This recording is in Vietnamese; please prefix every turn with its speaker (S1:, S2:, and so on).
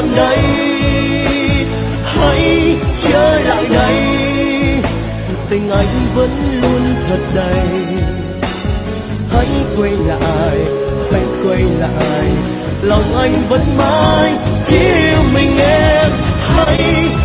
S1: còn đây. Hãy trở lại đây, tình anh vẫn luôn thật đầy. Hãy quay lại, hãy quay lại, lòng anh vẫn mãi yêu mình em. Hãy